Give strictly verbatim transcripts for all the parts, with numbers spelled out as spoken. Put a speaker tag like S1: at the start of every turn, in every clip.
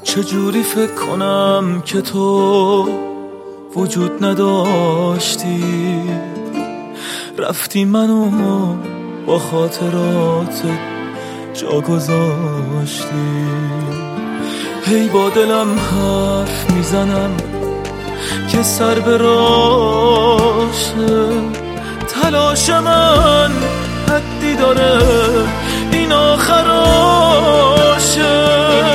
S1: چجوری فکر کنم که تو وجود نداشتی، رفتی منو با خاطرات جا گذاشتی. هی با دلم حرف میزنم که سر به راشه، تلاش من حدی داره این آخراشه.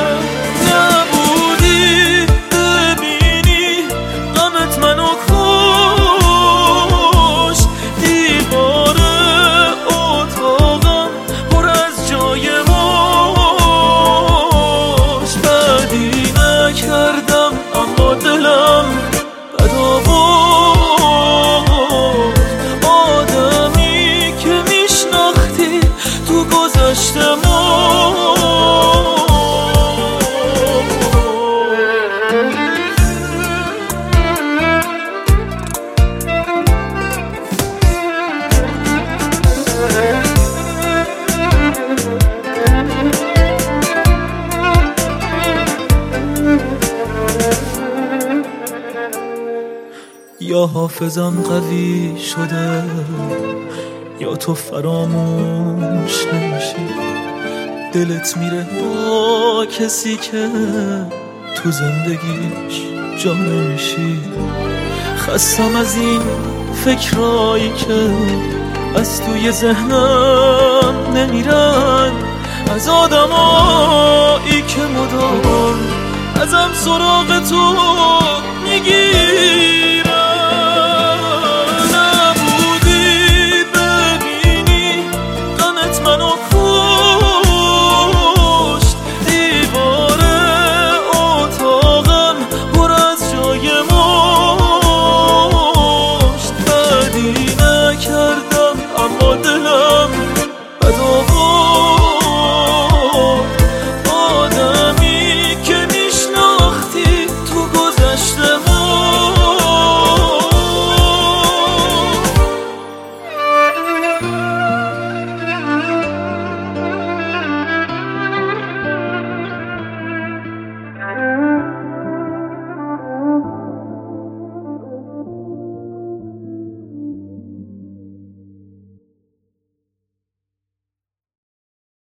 S1: نبودی ببینی غمت منو کش، دیوار اتاقم پر از جای ماش. بدی نکردم اما دلم بد آورد، آدمی که میشناختی تو گذشته ما. یا حافظم قوی شده یا تو فراموش نمیشی، دلت میره با کسی که تو زندگیش جا نمیشی. خستم از این فکرایی که از توی ذهنم نمیرن، از آدمایی که مدام ازم سراغ تو میگی.